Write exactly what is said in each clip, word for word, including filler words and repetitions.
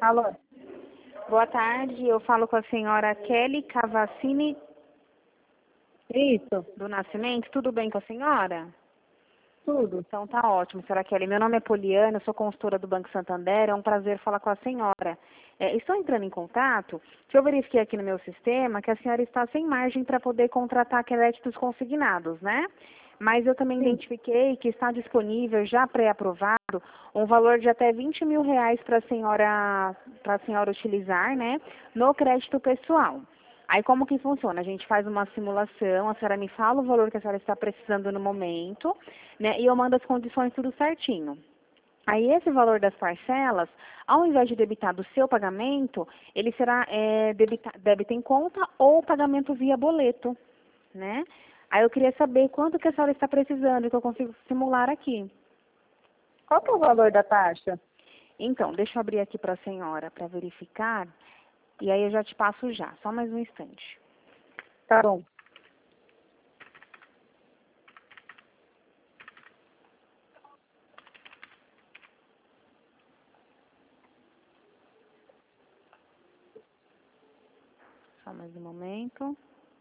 Alô? Boa tarde, eu falo com a senhora Kelly Cavassini Isso, do Nascimento. Tudo bem com a senhora? tudo. Então tá ótimo, senhora Kelly. Meu nome é Poliana, eu sou consultora do Banco Santander, é um prazer falar com a senhora. É, estou entrando em contato, que eu verifiquei aqui no meu sistema que a senhora está sem margem para poder contratar créditos consignados, né? Mas eu também Sim. identifiquei que está disponível, já pré-aprovado, um valor de até vinte mil reais para a senhora, para a senhora utilizar, né, no crédito pessoal. Aí como que funciona? A gente faz uma simulação, a senhora me fala o valor que a senhora está precisando no momento, né, e eu mando as condições tudo certinho. Aí esse valor das parcelas, ao invés de debitar do seu pagamento, ele será é, debita, débito em conta ou pagamento via boleto, né? Aí eu queria saber quanto que a senhora está precisando, que eu consigo simular aqui. Qual que é o valor da taxa? Então, deixa eu abrir aqui para a senhora para verificar, e aí eu já te passo já, só mais um instante. Tá bom. Só mais um momento.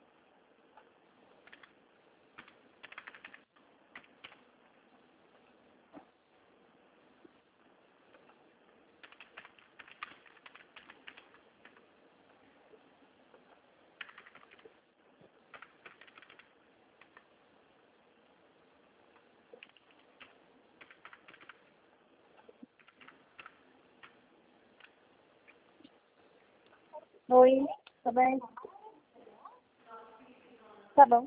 Oi, tá bem? Tá bom.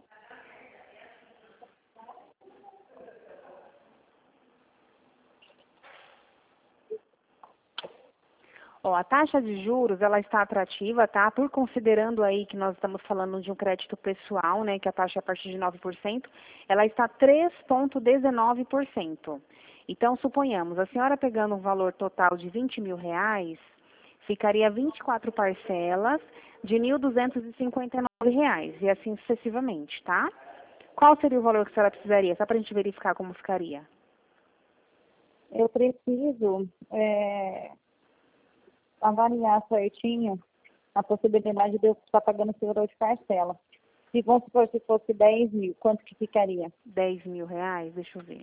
Ó, a taxa de juros, ela está atrativa, tá? Por considerando aí que nós estamos falando de um crédito pessoal, né, que a taxa é a partir de nove por cento, ela está três vírgula dezenove por cento. Então, suponhamos, a senhora pegando um valor total de vinte mil reais, ficaria vinte e quatro parcelas de mil duzentos e cinquenta e nove reais, e assim sucessivamente, tá? Qual seria o valor que a senhora precisaria? Só para a gente verificar como ficaria. Eu preciso é, avaliar certinho a possibilidade de eu estar pagando esse valor de parcela. Se vamos supor se fosse dez mil, quanto que ficaria? dez mil reais, deixa eu ver.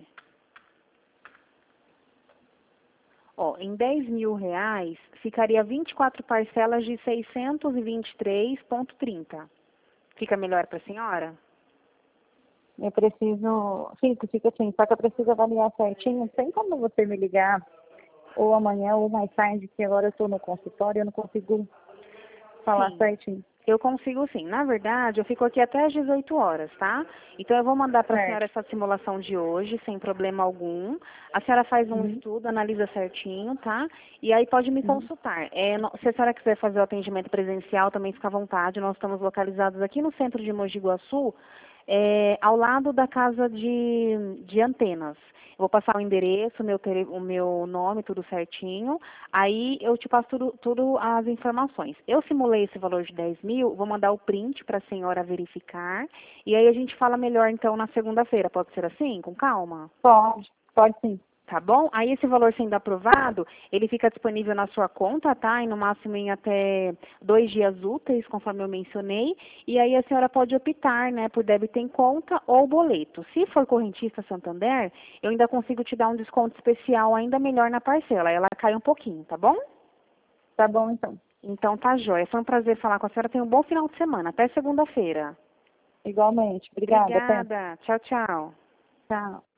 Ó, em dez mil reais, ficaria vinte e quatro parcelas de seiscentos e vinte e três vírgula trinta. Fica melhor para a senhora? Eu preciso, sim, fica assim, só que eu preciso avaliar certinho. Tem como você me ligar ou amanhã ou mais tarde, que agora eu estou no consultório, eu não consigo falar Sim, certinho. eu consigo sim. Na verdade, eu fico aqui até às dezoito horas, tá? Então eu vou mandar para a senhora Certo. essa simulação de hoje, sem problema algum. A senhora faz um Uhum. estudo, analisa certinho, tá? E aí pode me Uhum. consultar. É, no- se a senhora quiser fazer o atendimento presencial, também fica à vontade. Nós estamos localizados aqui no centro de Mogi Guaçu, é, ao lado da casa de, de antenas. Eu vou passar o endereço, meu tele- o meu nome, tudo certinho. Aí eu te passo tudo, tudo as informações. Eu simulei esse valor de dez mil, vou mandar o print para a senhora verificar. E aí a gente fala melhor então na segunda-feira. Pode ser assim? Com calma? Pode, pode sim. Tá bom? Aí esse valor sendo aprovado, ele fica disponível na sua conta, tá? E no máximo em até dois dias úteis, conforme eu mencionei. E aí a senhora pode optar, né, por débito em conta ou boleto. Se for correntista Santander, eu ainda consigo te dar um desconto especial ainda melhor na parcela. Ela cai um pouquinho, tá bom? Tá bom então. Então tá jóia. Foi um prazer falar com a senhora. Tenha um bom final de semana. Até segunda-feira. Igualmente. Obrigada, até. Obrigada. Tchau, tchau. Tchau.